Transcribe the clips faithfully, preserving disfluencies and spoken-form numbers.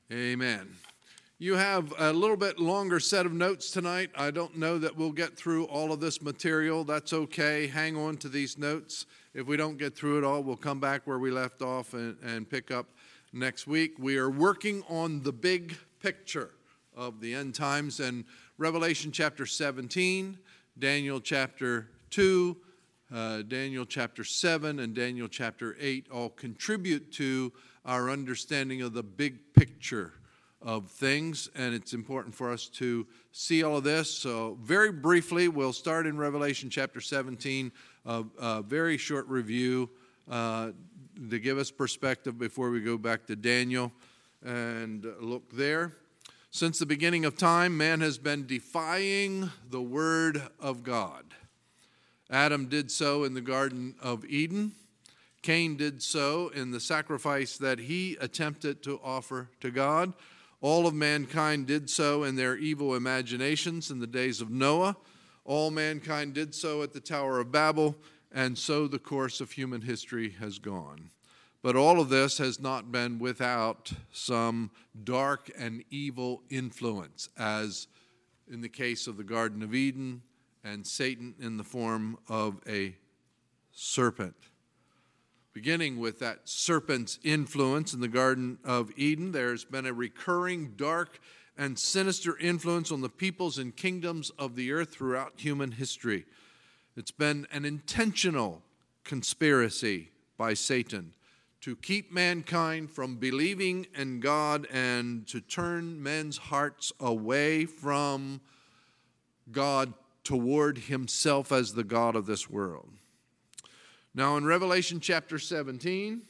Amen. You have a little bit longer set of notes tonight. I don't know that we'll get through all of this material. That's okay. Hang on to these notes. If we don't get through it all, we'll come back where we left off and, and pick up next week. We are working on the big picture of the end times, and Revelation chapter seventeen, Daniel chapter two, uh, Daniel chapter seven, and Daniel chapter eight all contribute to our understanding of the big picture of things, and it's important for us to see all of this. So very briefly, we'll start in Revelation chapter seventeen, a, a very short review uh, to give us perspective before we go back to Daniel and look there. Since the beginning of time, man has been defying the word of God. Adam did so in the Garden of Eden. Cain did so in the sacrifice that he attempted to offer to God. All of mankind did so in their evil imaginations in the days of Noah. All mankind did so at the Tower of Babel, and so the course of human history has gone. But all of this has not been without some dark and evil influence, as in the case of the Garden of Eden and Satan in the form of a serpent. Beginning with that serpent's influence in the Garden of Eden, there's been a recurring dark and sinister influence on the peoples and kingdoms of the earth throughout human history. It's been an intentional conspiracy by Satan to keep mankind from believing in God and to turn men's hearts away from God toward himself as the God of this world. Now in Revelation chapter seventeen,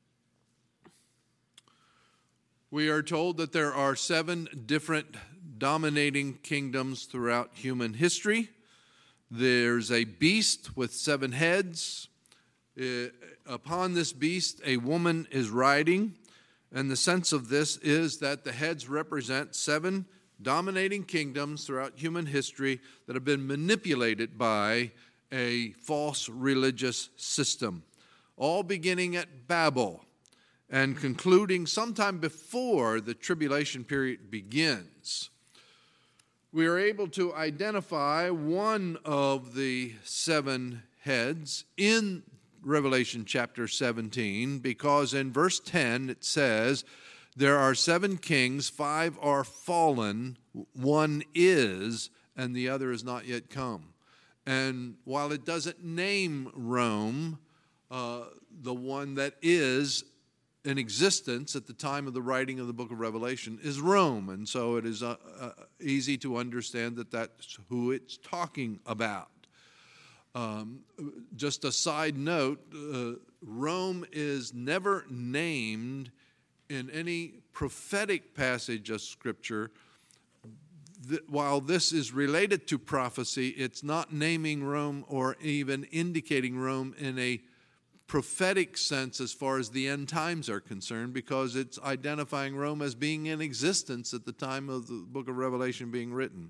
we are told that there are seven different dominating kingdoms throughout human history. There's a beast with seven heads. Uh, upon this beast, a woman is riding, and the sense of this is that the heads represent seven dominating kingdoms throughout human history that have been manipulated by a false religious system, all beginning at Babel and concluding sometime before the tribulation period begins. We are able to identify one of the seven heads in Revelation chapter seventeen, because in verse ten it says, there are seven kings, five are fallen, one is, and the other is not yet come. And while it doesn't name Rome, uh, the one that is in existence at the time of the writing of the book of Revelation is Rome. And so it is uh, uh, easy to understand that that's who it's talking about. Um, just a side note, uh, Rome is never named in any prophetic passage of Scripture. Th- while this is related to prophecy, it's not naming Rome or even indicating Rome in a prophetic sense as far as the end times are concerned, because it's identifying Rome as being in existence at the time of the book of Revelation being written.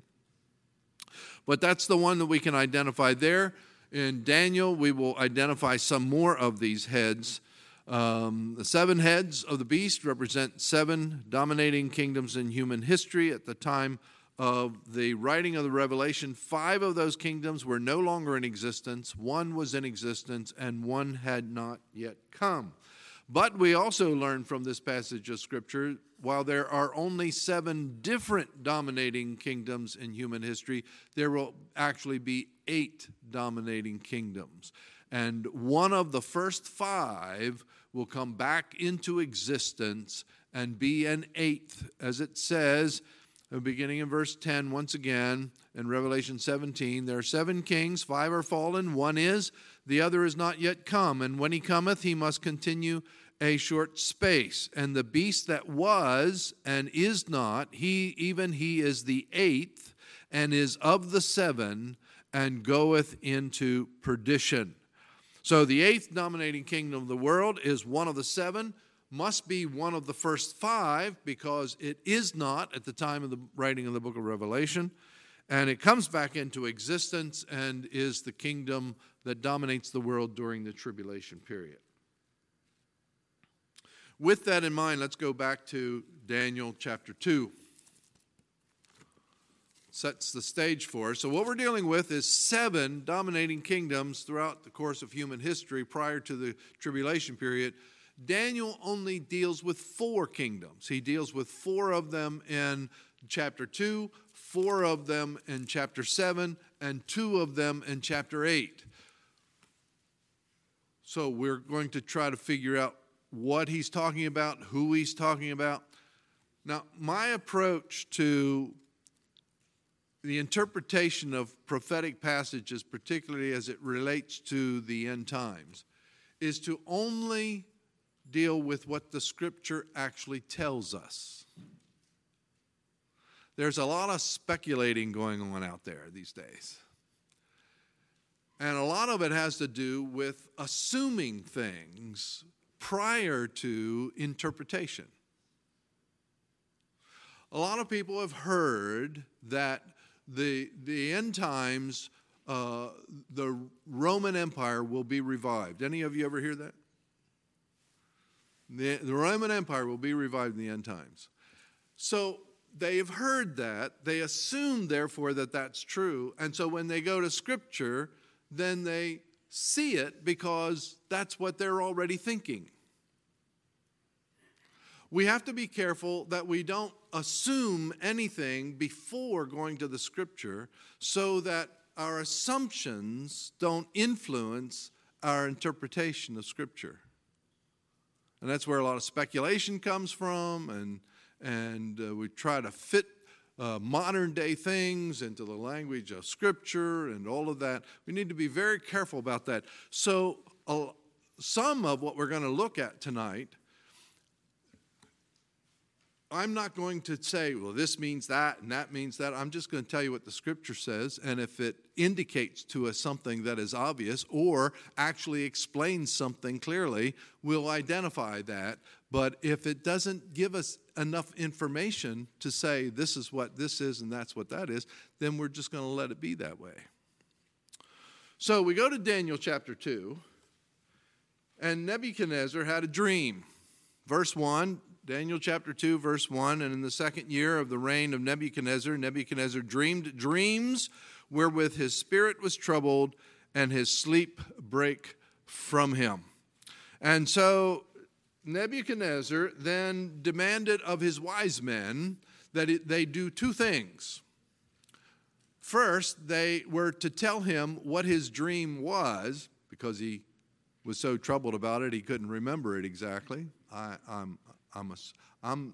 But that's the one that we can identify there. In Daniel, we will identify some more of these heads. Um, the seven heads of the beast represent seven dominating kingdoms in human history at the time of the writing of the Revelation. Five of those kingdoms were no longer in existence. One was in existence, and one had not yet come. But we also learn from this passage of Scripture, while there are only seven different dominating kingdoms in human history, there will actually be eight dominating kingdoms. And one of the first five will come back into existence and be an eighth, as it says, beginning in verse ten, once again, in Revelation seventeen, there are seven kings, five are fallen, one is, the other is not yet come. And when he cometh, he must continue a short space. And the beast that was and is not, he even he is the eighth, and is of the seven, and goeth into perdition. So the eighth dominating kingdom of the world is one of the seven, must be one of the first five, because it is not at the time of the writing of the book of Revelation. And it comes back into existence and is the kingdom that dominates the world during the tribulation period. With that in mind, let's go back to Daniel chapter two. Sets the stage for us. So what we're dealing with is seven dominating kingdoms throughout the course of human history prior to the tribulation period. Daniel only deals with four kingdoms. He deals with four of them in chapter two, four of them in chapter seven, and two of them in chapter eight. So we're going to try to figure out what he's talking about, who he's talking about. Now, my approach to the interpretation of prophetic passages, particularly as it relates to the end times, is to only deal with what the Scripture actually tells us. There's a lot of speculating going on out there these days. And a lot of it has to do with assuming things prior to interpretation. A lot of people have heard that the, the end times, uh, the Roman Empire will be revived. Any of you ever hear that? The, the Roman Empire will be revived in the end times. So they've heard that. They assume, therefore, that that's true. And so when they go to Scripture, then they see it because that's what they're already thinking. We have to be careful that we don't assume anything before going to the Scripture so that our assumptions don't influence our interpretation of Scripture. And that's where a lot of speculation comes from, and, and uh, we try to fit uh, modern-day things into the language of Scripture and all of that. We need to be very careful about that. So uh, some of what we're going to look at tonight, I'm not going to say, well, this means that and that means that. I'm just going to tell you what the Scripture says, and if it indicates to us something that is obvious or actually explains something clearly, we'll identify that. But if it doesn't give us enough information to say this is what this is and that's what that is, then we're just going to let it be that way. So we go to Daniel chapter two, and Nebuchadnezzar had a dream. Verse one, Daniel chapter two, verse one, and in the second year of the reign of Nebuchadnezzar, Nebuchadnezzar dreamed dreams wherewith his spirit was troubled, and his sleep brake from him. And so Nebuchadnezzar then demanded of his wise men that it, they do two things. First, they were to tell him what his dream was, because he was so troubled about it, he couldn't remember it exactly. I, I'm I'm, a, I'm,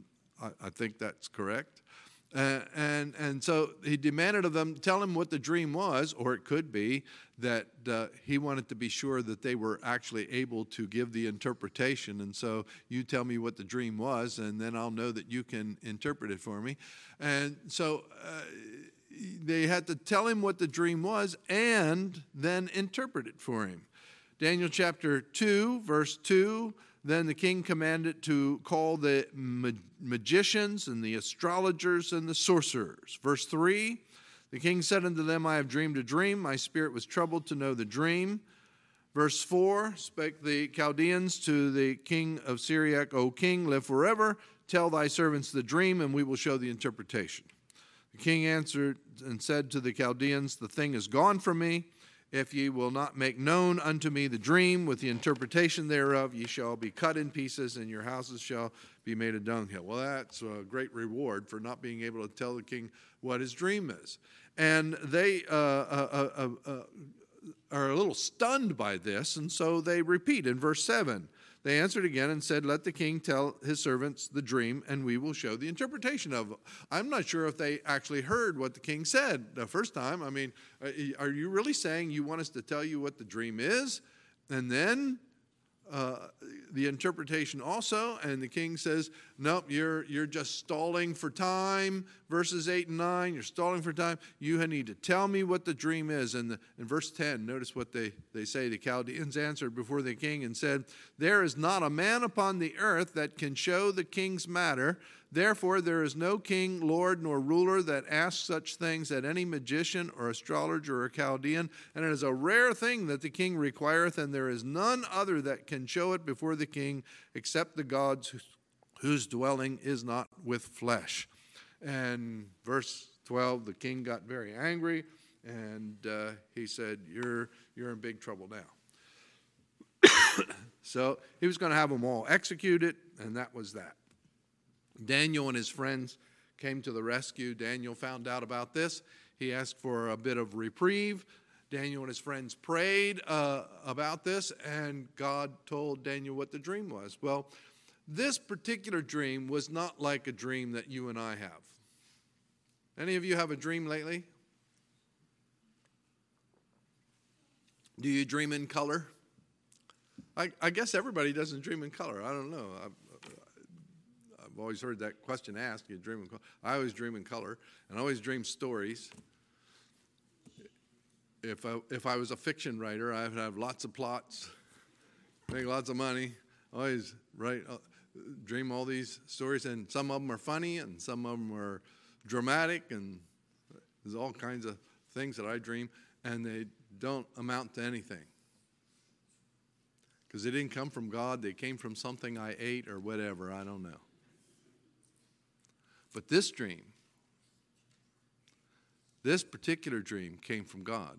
I think that's correct. Uh, and, and so he demanded of them, tell him what the dream was, or it could be that uh, he wanted to be sure that they were actually able to give the interpretation. And so you tell me what the dream was, and then I'll know that you can interpret it for me. And so uh, they had to tell him what the dream was and then interpret it for him. Daniel chapter two, verse two, then the king commanded to call the ma- magicians and the astrologers and the sorcerers. Verse three, the king said unto them, I have dreamed a dream. My spirit was troubled to know the dream. Verse four, spake the Chaldeans to the king of Syriac, O king, live forever. Tell thy servants the dream, and we will show the interpretation. The king answered and said to the Chaldeans, the thing is gone from me. If ye will not make known unto me the dream with the interpretation thereof, ye shall be cut in pieces, and your houses shall be made a dunghill. Well, that's a great reward for not being able to tell the king what his dream is. And they uh, uh, uh, uh, are a little stunned by this, and so they repeat in verse seven. They answered again and said, let the king tell his servants the dream, and we will show the interpretation of it. I'm not sure if they actually heard what the king said the first time. I mean, are you really saying you want us to tell you what the dream is? And then uh, the interpretation also, and the king says, nope, you're, you're just stalling for time. Verses eight and nine, you're stalling for time. You need to tell me what the dream is. And the, in verse ten, notice what they, they say. The Chaldeans answered before the king and said, there is not a man upon the earth that can show the king's matter. Therefore, there is no king, lord, nor ruler that asks such things at any magician or astrologer or Chaldean. And it is a rare thing that the king requireth, and there is none other that can and show it before the king, except the gods whose, whose dwelling is not with flesh. And verse twelve, the king got very angry, and uh, he said, you're, you're in big trouble now. So he was going to have them all executed, and that was that. Daniel and his friends came to the rescue. Daniel found out about this. He asked for a bit of reprieve. Daniel and his friends prayed uh, about this, and God told Daniel what the dream was. Well, this particular dream was not like a dream that you and I have. Any of you have a dream lately? Do you dream in color? I, I guess everybody doesn't dream in color. I don't know. I've, I've always heard that question asked. You dream in color? I always dream in color, and I always dream stories. If I, if I was a fiction writer, I would have lots of plots, make lots of money, always write, uh, dream all these stories, and some of them are funny, and some of them are dramatic, and there's all kinds of things that I dream, and they don't amount to anything. Because they didn't come from God, they came from something I ate or whatever, I don't know. But this dream, this particular dream came from God.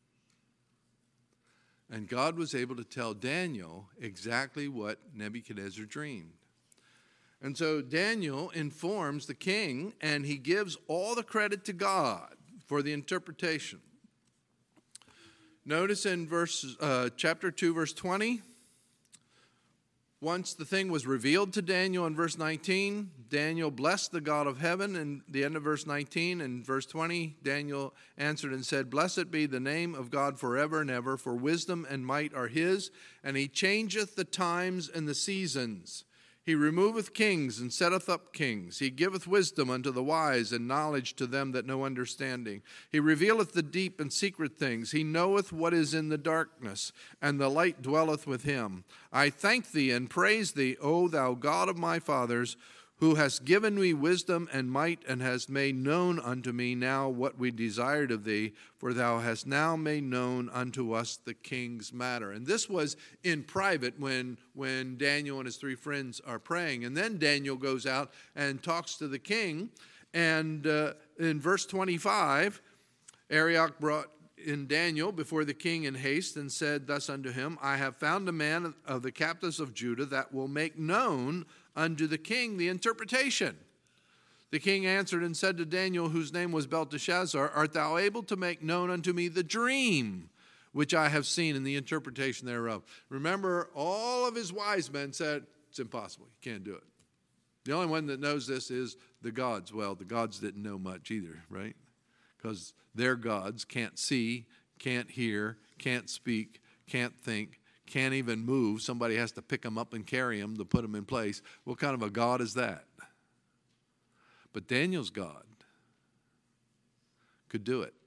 And God was able to tell Daniel exactly what Nebuchadnezzar dreamed. And so Daniel informs the king, and he gives all the credit to God for the interpretation. Notice in verse, uh, chapter two, verse twenty, once the thing was revealed to Daniel in verse nineteen, Daniel blessed the God of heaven. In the end of verse nineteen and verse twenty, Daniel answered and said, blessed be the name of God forever and ever, for wisdom and might are his, and he changeth the times and the seasons. He removeth kings and setteth up kings. He giveth wisdom unto the wise and knowledge to them that know understanding. He revealeth the deep and secret things. He knoweth what is in the darkness, and the light dwelleth with him. I thank thee and praise thee, O thou God of my fathers, who hast given me wisdom and might, and hast made known unto me now what we desired of thee, for thou hast now made known unto us the king's matter. And this was in private when, when Daniel and his three friends are praying. And then Daniel goes out and talks to the king. And uh, in verse twenty-five, Arioch brought in Daniel before the king in haste, and said thus unto him, I have found a man of the captives of Judah that will make known unto the king the interpretation. The king answered and said to Daniel, whose name was Belteshazzar, art thou able to make known unto me the dream which I have seen in the interpretation thereof? Remember, all of his wise men said, it's impossible, you can't do it. The only one that knows this is the gods. Well, the gods didn't know much either, right? Because their gods can't see, can't hear, can't speak, can't think, can't even move. Somebody has to pick them up and carry them to put them in place. What kind of a God is that? But Daniel's God could do it.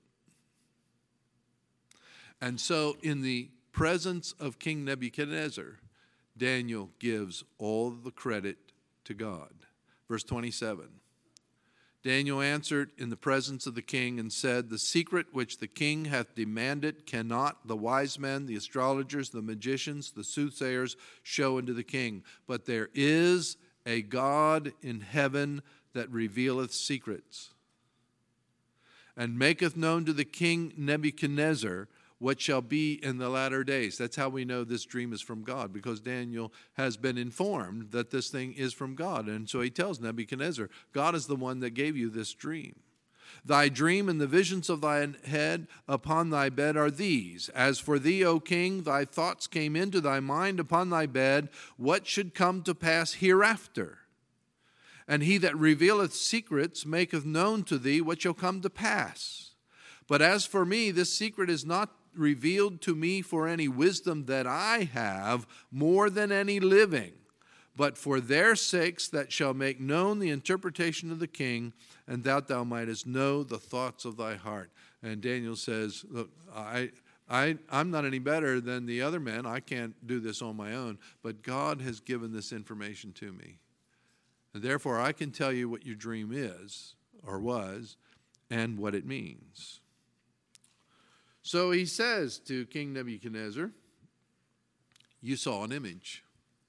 And so in the presence of King Nebuchadnezzar, Daniel gives all the credit to God. Verse twenty-seven. Daniel answered in the presence of the king and said, the secret which the king hath demanded cannot the wise men, the astrologers, the magicians, the soothsayers show unto the king. But there is a God in heaven that revealeth secrets, and maketh known to the king Nebuchadnezzar what shall be in the latter days. That's how we know this dream is from God, because Daniel has been informed that this thing is from God. And so he tells Nebuchadnezzar, God is the one that gave you this dream. Thy dream and the visions of thy head upon thy bed are these. As for thee, O king, thy thoughts came into thy mind upon thy bed, what should come to pass hereafter. And he that revealeth secrets maketh known to thee what shall come to pass. But as for me, this secret is not revealed to me for any wisdom that I have more than any living, but for their sakes that shall make known the interpretation of the king, and that thou mightest know the thoughts of thy heart. And Daniel says, look, I, I, I'm not any better than the other men. I can't do this on my own, but God has given this information to me. And therefore, I can tell you what your dream is, or was, and what it means. So he says to King Nebuchadnezzar, you saw an image.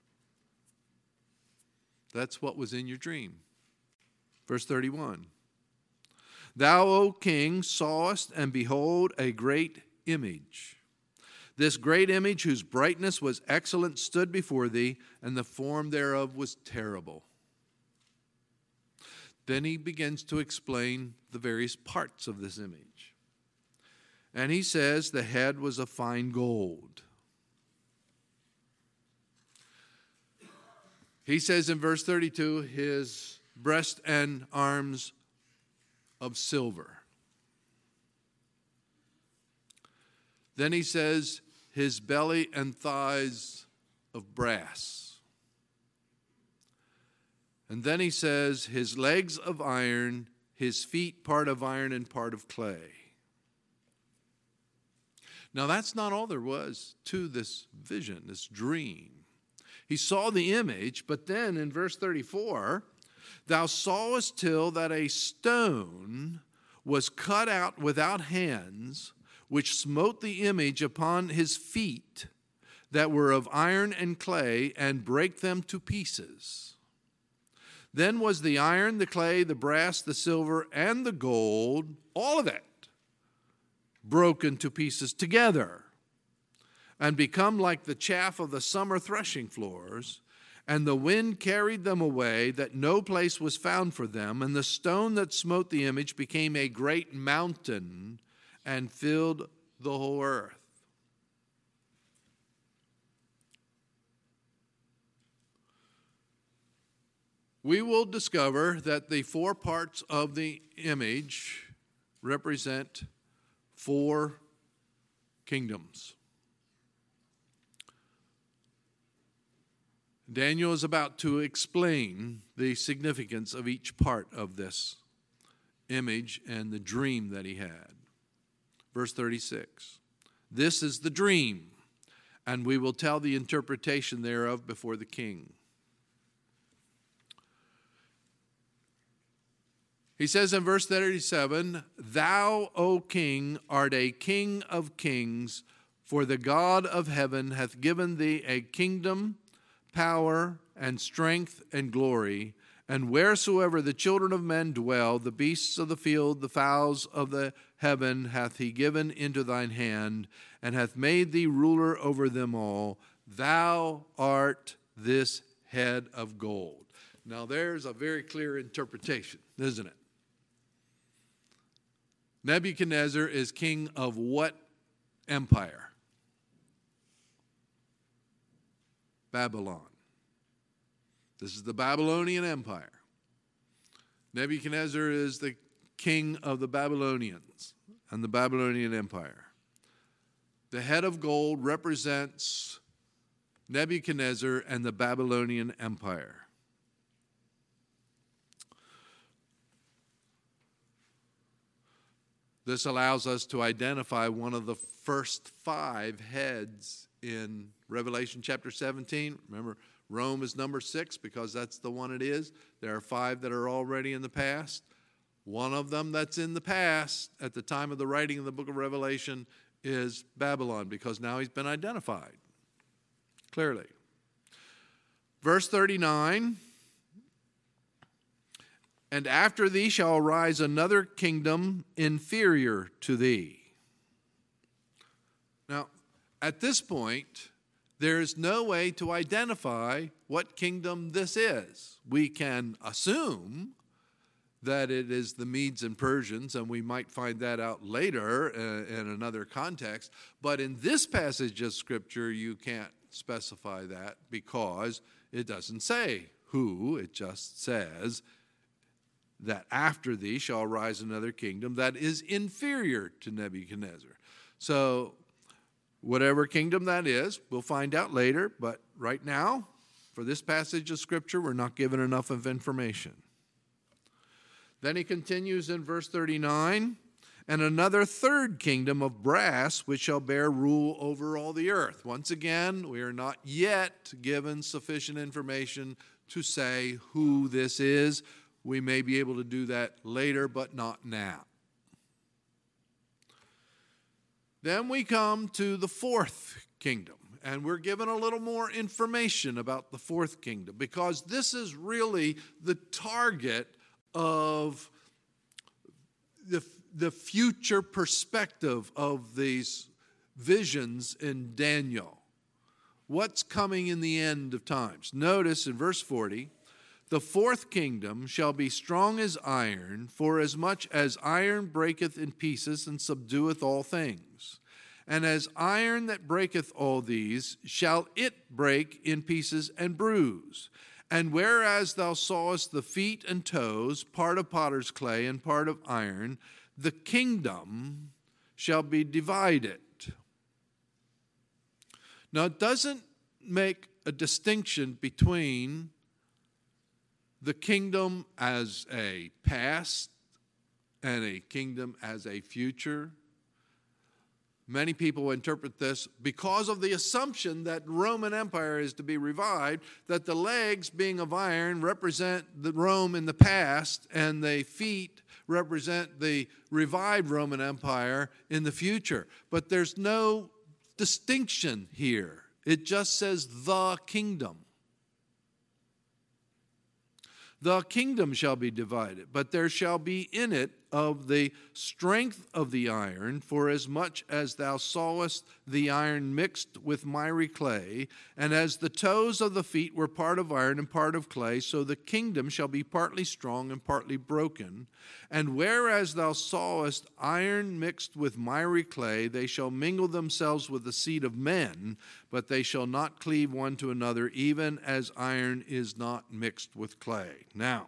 That's what was in your dream. Verse thirty-one. Thou, O king, sawest, and behold, a great image. This great image, whose brightness was excellent, stood before thee, and the form thereof was terrible. Then he begins to explain the various parts of this image. And he says the head was of fine gold. He says in verse thirty-two, his breast and arms of silver. Then he says his belly and thighs of brass. And then he says his legs of iron, his feet part of iron and part of clay. Now that's not all there was to this vision, this dream. He saw the image, but then in verse thirty-four, thou sawest till that a stone was cut out without hands, which smote the image upon his feet that were of iron and clay, and brake them to pieces. Then was the iron, the clay, the brass, the silver, and the gold, all of it, broken to pieces together, and become like the chaff of the summer threshing floors. And the wind carried them away, that no place was found for them. And the stone that smote the image became a great mountain, and filled the whole earth. We will discover that the four parts of the image represent four kingdoms. Daniel is about to explain the significance of each part of this image and the dream that he had. Verse thirty-six. This is the dream, and we will tell the interpretation thereof before the king. He says in verse thirty-seven, Thou, O king, art a king of kings, for the God of heaven hath given thee a kingdom, power, and strength, and glory. And wheresoever the children of men dwell, the beasts of the field, the fowls of the heaven, hath he given into thine hand, and hath made thee ruler over them all. Thou art this head of gold. Now there's a very clear interpretation, isn't it? Nebuchadnezzar is king of what empire? Babylon. This is the Babylonian Empire. Nebuchadnezzar is the king of the Babylonians and the Babylonian Empire. The head of gold represents Nebuchadnezzar and the Babylonian Empire. This allows us to identify one of the first five heads in Revelation chapter seventeen. Remember, Rome is number six because that's the one it is. There are five that are already in the past. One of them that's in the past at the time of the writing of the book of Revelation is Babylon, because now he's been identified clearly. Verse thirty-nine, and after thee shall arise another kingdom inferior to thee. Now, at this point, there is no way to identify what kingdom this is. We can assume that it is the Medes and Persians, and we might find that out later uh, in another context. But in this passage of Scripture, you can't specify that because it doesn't say who. It just says that after thee shall rise another kingdom that is inferior to Nebuchadnezzar. So whatever kingdom that is, we'll find out later. But right now, for this passage of Scripture, we're not given enough of information. Then he continues in verse thirty-nine, and another third kingdom of brass, which shall bear rule over all the earth. Once again, we are not yet given sufficient information to say who this is. We may be able to do that later, but not now. Then we come to the fourth kingdom. and we're given a little more information about the fourth kingdom, because this is really the target of the, the future perspective of these visions in Daniel. What's coming in the end of times? Notice in verse forty, the fourth kingdom shall be strong as iron, for as much as iron breaketh in pieces and subdueth all things. And as iron that breaketh all these, shall it break in pieces and bruise. And whereas thou sawest the feet and toes, part of potter's clay and part of iron, the kingdom shall be divided. Now, it doesn't make a distinction between the kingdom as a past and a kingdom as a future. Many people interpret this because of the assumption that Roman Empire is to be revived, that the legs being of iron represent the Rome in the past and the feet represent the revived Roman Empire in the future. But there's no distinction here. It just says the kingdom. The kingdom shall be divided, but there shall be in it of the strength of the iron, for as much as thou sawest the iron mixed with miry clay, and as the toes of the feet were part of iron and part of clay, so the kingdom shall be partly strong and partly broken. And whereas thou sawest iron mixed with miry clay, they shall mingle themselves with the seed of men, but they shall not cleave one to another, even as iron is not mixed with clay. Now,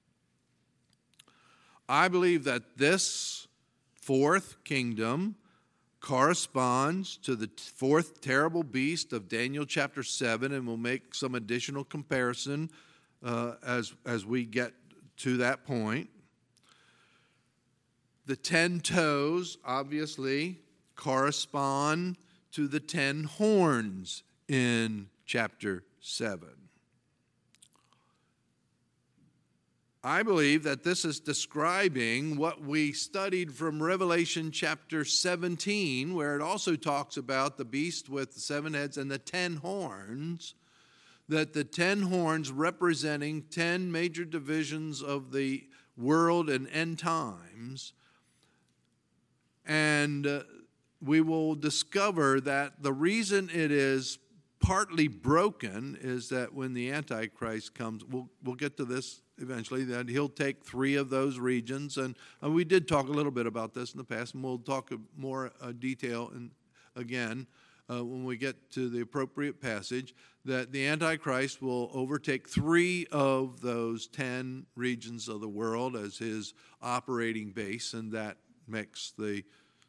I believe that this fourth kingdom corresponds to the fourth terrible beast of Daniel chapter seven, and we'll make some additional comparison uh, as, as we get to that point. The ten toes, obviously, correspond to the ten horns in chapter seven. I believe that this is describing what we studied from Revelation chapter seventeen, where it also talks about the beast with the seven heads and the ten horns, that the ten horns representing ten major divisions of the world and end times. And uh, we will discover that the reason it is partly broken is that when the Antichrist comes, we'll, we'll get to this eventually, that he'll take three of those regions. And uh, we did talk a little bit about this in the past, and we'll talk more uh, detail in, again uh, when we get to the appropriate passage, that the Antichrist will overtake three of those ten regions of the world as his operating base, and that makes the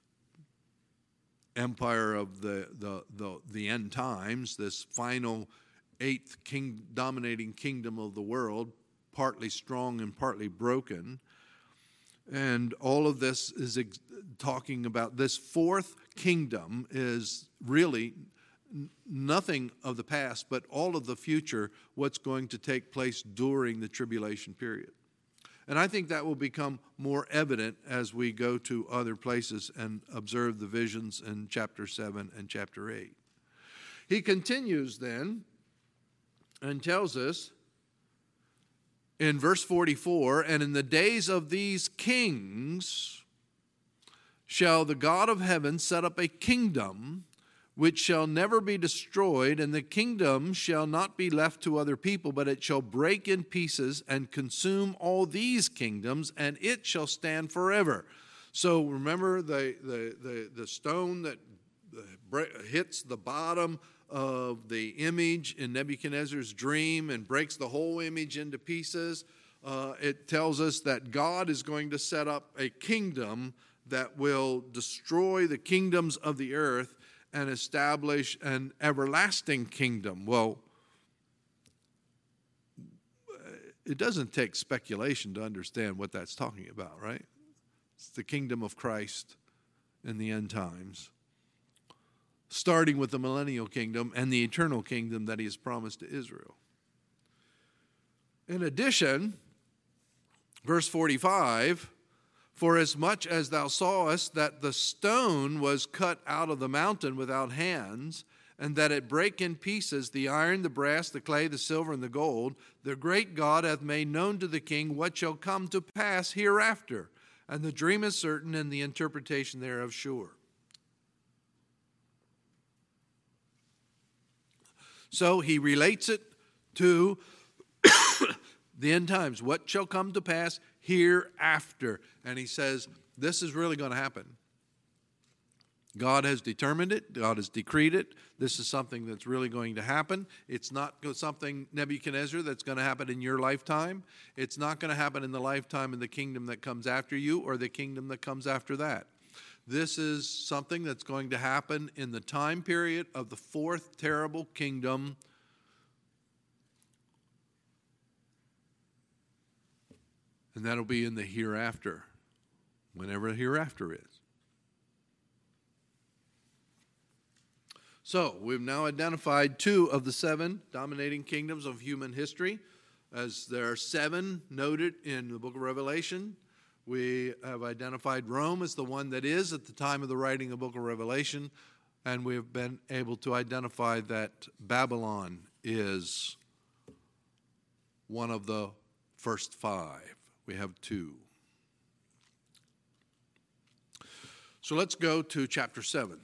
empire of the, the, the, the end times, this final eighth king, dominating kingdom of the world, partly strong and partly broken. And all of this is ex- talking about this fourth kingdom is really n- nothing of the past, but all of the future, what's going to take place during the tribulation period. And I think that will become more evident as we go to other places and observe the visions in chapter seven and chapter eight. He continues then and tells us in verse forty-four, and in the days of these kings shall the God of heaven set up a kingdom which shall never be destroyed, and the kingdom shall not be left to other people, but it shall break in pieces and consume all these kingdoms, and it shall stand forever. So remember the, the, the, the stone that hits the bottom of the image in Nebuchadnezzar's dream and breaks the whole image into pieces. Uh, it tells us that God is going to set up a kingdom that will destroy the kingdoms of the earth and establish an everlasting kingdom. Well, it doesn't take speculation to understand what that's talking about, right? It's the kingdom of Christ in the end times, starting with the millennial kingdom and the eternal kingdom that he has promised to Israel. In addition, verse forty-five, for as much as thou sawest that the stone was cut out of the mountain without hands, and that it break in pieces the iron, the brass, the clay, the silver, and the gold, the great God hath made known to the king what shall come to pass hereafter. And the dream is certain, and the interpretation thereof sure. So he relates it to the end times. What shall come to pass hereafter? And he says, this is really going to happen. God has determined it. God has decreed it. This is something that's really going to happen. It's not something, Nebuchadnezzar, that's going to happen in your lifetime. It's not going to happen in the lifetime of the kingdom that comes after you or the kingdom that comes after that. This is something that's going to happen in the time period of the fourth terrible kingdom. And that'll be in the hereafter, whenever the hereafter is. So, we've now identified two of the seven dominating kingdoms of human history. As there are seven noted in the book of Revelation, we have identified Rome as the one that is at the time of the writing of the book of Revelation, and we have been able to identify that Babylon is one of the first five. We have two. So let's go to chapter seven.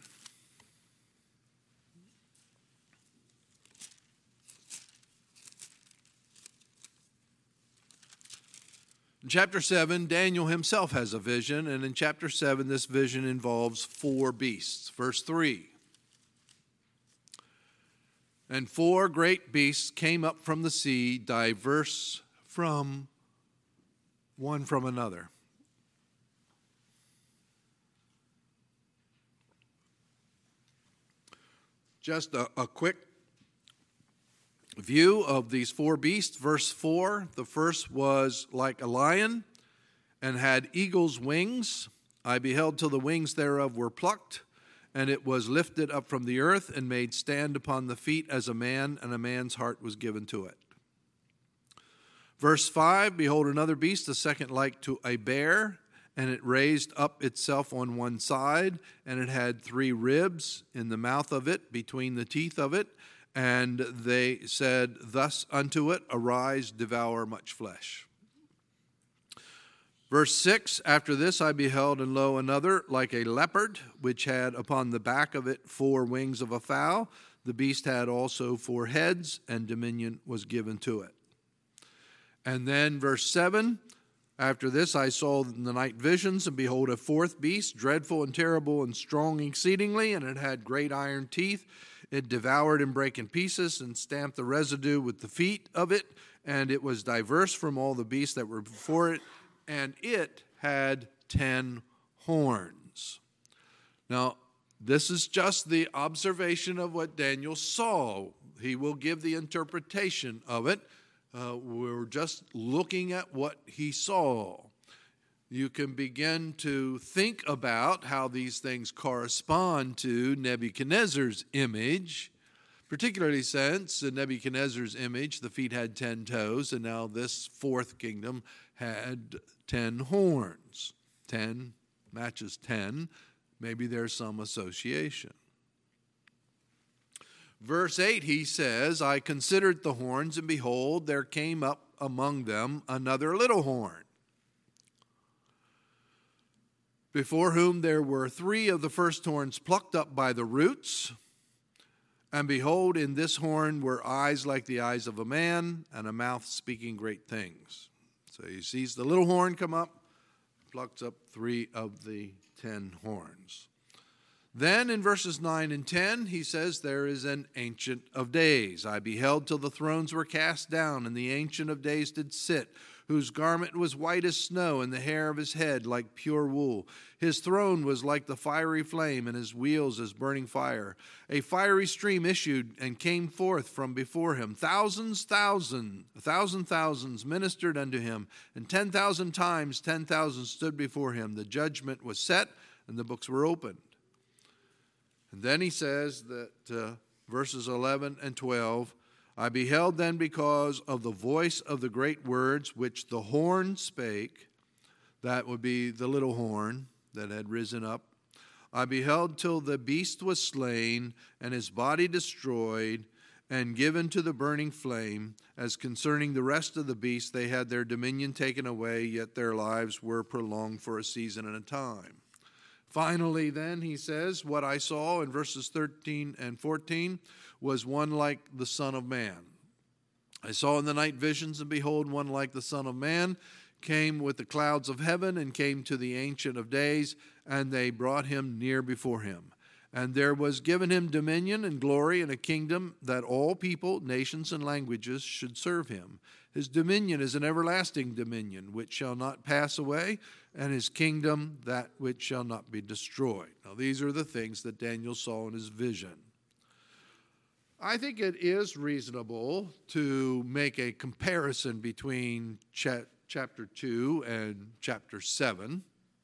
In chapter seven, Daniel himself has a vision, and in chapter seven, this vision involves four beasts. Verse three. And four great beasts came up from the sea, diverse from one from another. Just a, a quick view of these four beasts. Verse four, the first was like a lion and had eagle's wings. I beheld till the wings thereof were plucked, and it was lifted up from the earth and made stand upon the feet as a man, and a man's heart was given to it. Verse five, behold another beast, the second like to a bear, and it raised up itself on one side, and it had three ribs in the mouth of it, between the teeth of it. And they said thus unto it, arise, devour much flesh. Verse six, after this I beheld, and lo, another like a leopard, which had upon the back of it four wings of a fowl. The beast had also four heads, and dominion was given to it. And then verse seven, after this I saw in the night visions, and behold, a fourth beast, dreadful and terrible and strong exceedingly, and it had great iron teeth. It devoured and brake in pieces, and stamped the residue with the feet of it, and it was diverse from all the beasts that were before it, and it had ten horns. Now, this is just the observation of what Daniel saw. He will give the interpretation of it. Uh, we're just looking at what he saw. You can begin to think about how these things correspond to Nebuchadnezzar's image, particularly since in Nebuchadnezzar's image, the feet had ten toes, and now this fourth kingdom had ten horns. Ten matches ten. Maybe there's some association. Verse eight, he says, I considered the horns, and behold, there came up among them another little horn, before whom there were three of the first horns plucked up by the roots. And behold, in this horn were eyes like the eyes of a man, and a mouth speaking great things. So he sees the little horn come up, plucks up three of the ten horns. Then in verses nine and ten, he says, there is an ancient of days. I beheld till the thrones were cast down, and the ancient of days did sit, whose garment was white as snow, and the hair of his head like pure wool. His throne was like the fiery flame, and his wheels as burning fire. A fiery stream issued and came forth from before him. Thousands, thousand, a thousand thousands ministered unto him, and ten thousand times ten thousand stood before him. The judgment was set, and the books were opened. And then he says that uh, verses eleven and twelve, I beheld then because of the voice of the great words which the horn spake, that would be the little horn that had risen up, I beheld till the beast was slain, and his body destroyed, and given to the burning flame. As concerning the rest of the beasts, they had their dominion taken away, yet their lives were prolonged for a season and a time. Finally, then, he says, what I saw in verses thirteen and fourteen was one like the Son of Man. I saw in the night visions, and behold, one like the Son of Man came with the clouds of heaven, and came to the Ancient of Days, and they brought him near before him. And there was given him dominion and glory and a kingdom, that all people, nations, and languages should serve him. His dominion is an everlasting dominion, which shall not pass away, and his kingdom that which shall not be destroyed. Now these are the things that Daniel saw in his vision. I think it is reasonable to make a comparison between cha- chapter two and chapter seven.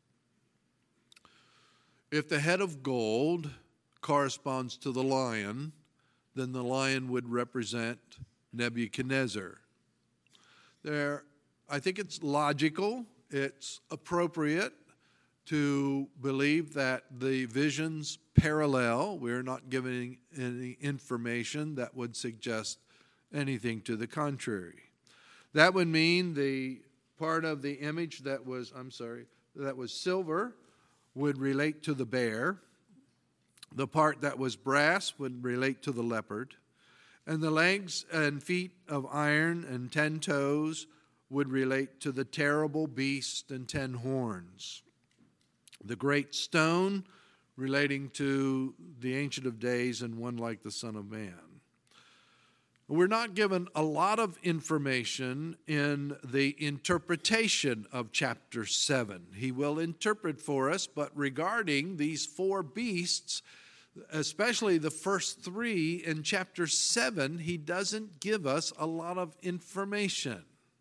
If the head of gold corresponds to the lion, then the lion would represent Nebuchadnezzar. There, I think it's logical, it's appropriate to believe that the visions parallel. We're not given any information that would suggest anything to the contrary. That would mean the part of the image that was, I'm sorry, that was silver would relate to the bear. The part that was brass would relate to the leopard. And the legs and feet of iron and ten toes would relate to the terrible beast and ten horns. The great stone relating to the Ancient of Days, and one like the Son of Man. We're not given a lot of information in the interpretation of chapter seven. He will interpret for us, but regarding these four beasts, especially the first three in chapter seven, he doesn't give us a lot of information.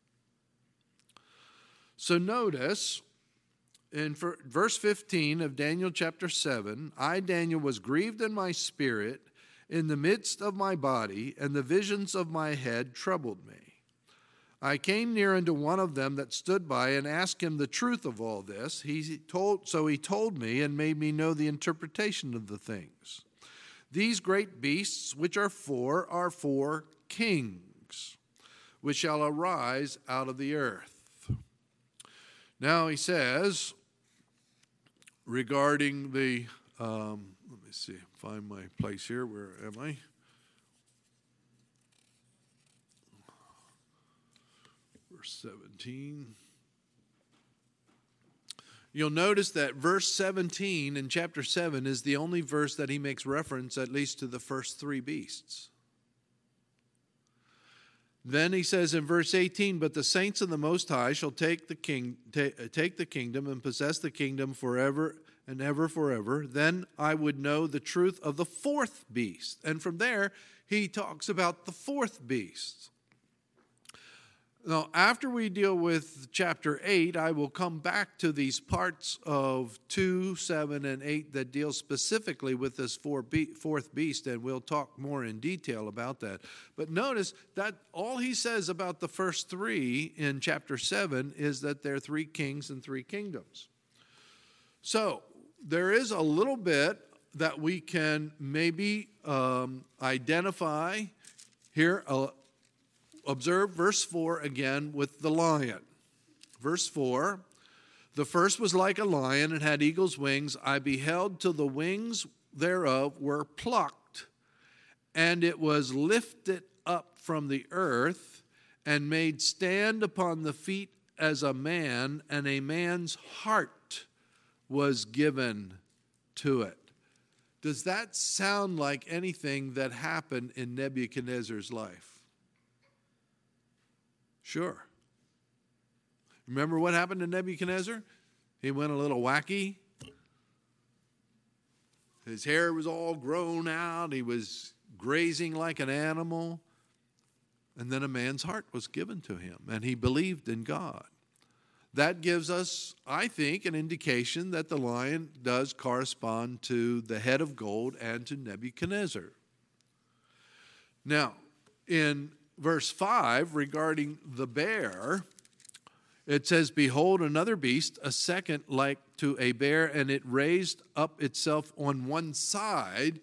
So notice in verse fifteen of Daniel chapter seven, I, Daniel, was grieved in my spirit in the midst of my body, and the visions of my head troubled me. I came near unto one of them that stood by, and asked him the truth of all this. He told, so he told me, and made me know the interpretation of the things. These great beasts, which are four, are four kings, which shall arise out of the earth. Now he says, regarding the, um, let me see, find my place here. Where am I? Verse seventeen. You'll notice that verse seventeen in chapter seven is the only verse that he makes reference at least to the first three beasts. Then he says in verse eighteen, but the saints of the Most High shall take the king, ta- take the kingdom and possess the kingdom forever and ever forever. Then I would know the truth of the fourth beast. And from there, he talks about the fourth beast. Now, after we deal with chapter eight, I will come back to these parts of two, seven, and eight that deal specifically with this fourth beast, and we'll talk more in detail about that. But notice that all he says about the first three in chapter seven is that there are three kings and three kingdoms. So, there is a little bit that we can maybe um, identify here. Uh, Observe verse four again with the lion. Verse four, the first was like a lion and had eagle's wings. I beheld till the wings thereof were plucked, and it was lifted up from the earth and made stand upon the feet as a man, and a man's heart was given to it. Does that sound like anything that happened in Nebuchadnezzar's life? Sure. Remember what happened to Nebuchadnezzar? He went a little wacky. His hair was all grown out. He was grazing like an animal. And then a man's heart was given to him, and he believed in God. That gives us, I think, an indication that the lion does correspond to the head of gold and to Nebuchadnezzar. Now, in verse five, regarding the bear, It says, behold, another beast, a second like to a bear, and it raised up itself on one side,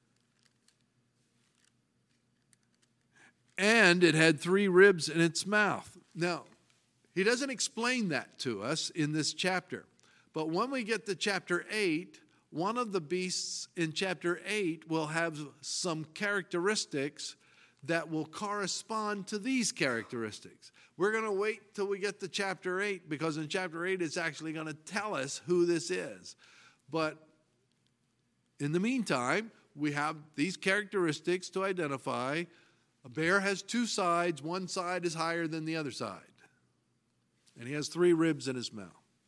and it had three ribs in its mouth. Now, he doesn't explain that to us in this chapter. But when we get to chapter eight, one of the beasts in chapter eight will have some characteristics that will correspond to these characteristics. We're going to wait till we get to chapter eight, because in chapter eight it's actually going to tell us who this is. But in the meantime, we have these characteristics to identify. A bear has two sides. One side is higher than the other side. And he has three ribs in his mouth.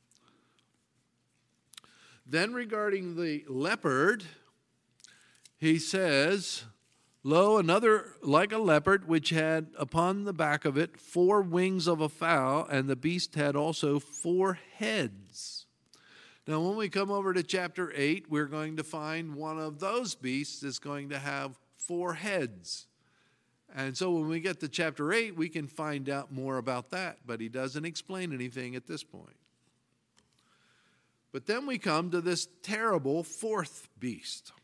Then regarding the leopard, he says, lo, another like a leopard, which had upon the back of it four wings of a fowl, and the beast had also four heads. Now, when we come over to chapter eight, we're going to find one of those beasts is going to have four heads. And so when we get to chapter eight, we can find out more about that, but he doesn't explain anything at this point. But then we come to this terrible fourth beast.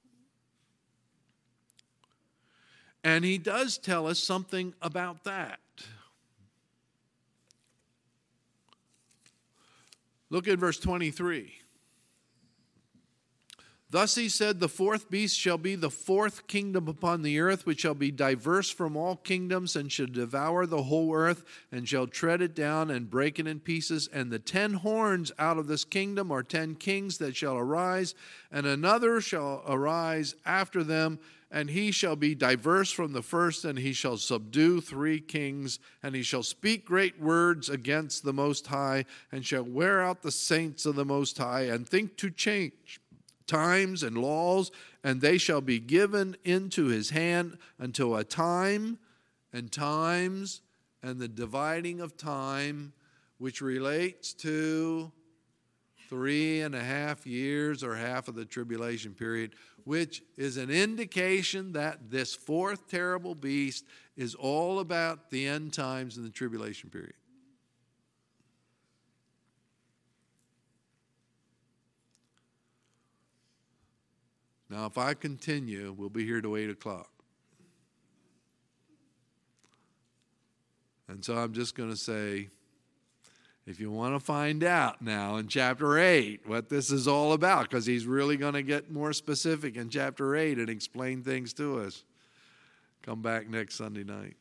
And he does tell us something about that. Look at verse twenty-three. Thus he said, the fourth beast shall be the fourth kingdom upon the earth, which shall be diverse from all kingdoms, and shall devour the whole earth, and shall tread it down and break it in pieces. And the ten horns out of this kingdom are ten kings that shall arise, and another shall arise after them, and he shall be diverse from the first, and he shall subdue three kings, and he shall speak great words against the Most High, and shall wear out the saints of the Most High, and think to change times and laws, and they shall be given into his hand until a time and times and the dividing of time, which relates to three and a half years or half of the tribulation period, which is an indication that this fourth terrible beast is all about the end times and the tribulation period. Now, if I continue, we'll be here till eight o'clock. And so I'm just going to say, if you want to find out now in chapter eight what this is all about, because he's really going to get more specific in chapter eight and explain things to us, come back next Sunday night.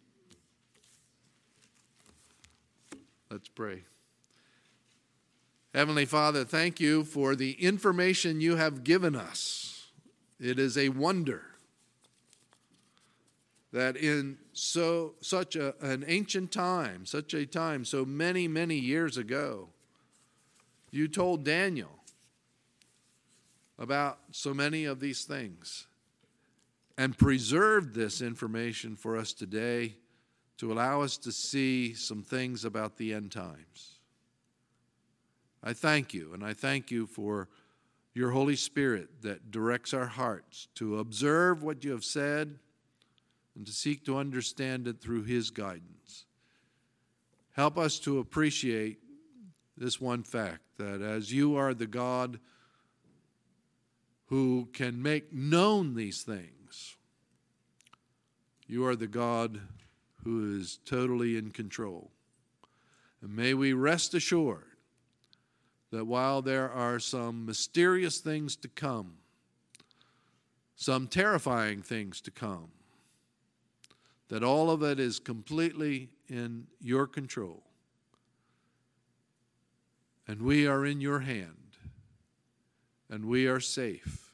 Let's pray. Heavenly Father, thank you for the information you have given us. It is a wonder that in so such a, an ancient time, such a time, so many, many years ago, you told Daniel about so many of these things and preserved this information for us today to allow us to see some things about the end times. I thank you, and I thank you for your Holy Spirit that directs our hearts to observe what you have said and to seek to understand it through his guidance. Help us to appreciate this one fact, that as you are the God who can make known these things, you are the God who is totally in control. And may we rest assured that while there are some mysterious things to come, some terrifying things to come, that all of it is completely in your control. And we are in your hand, and we are safe.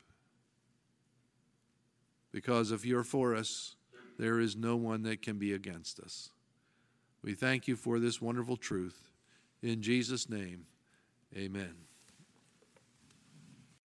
Because if you're for us, there is no one that can be against us. We thank you for this wonderful truth. In Jesus' name, amen.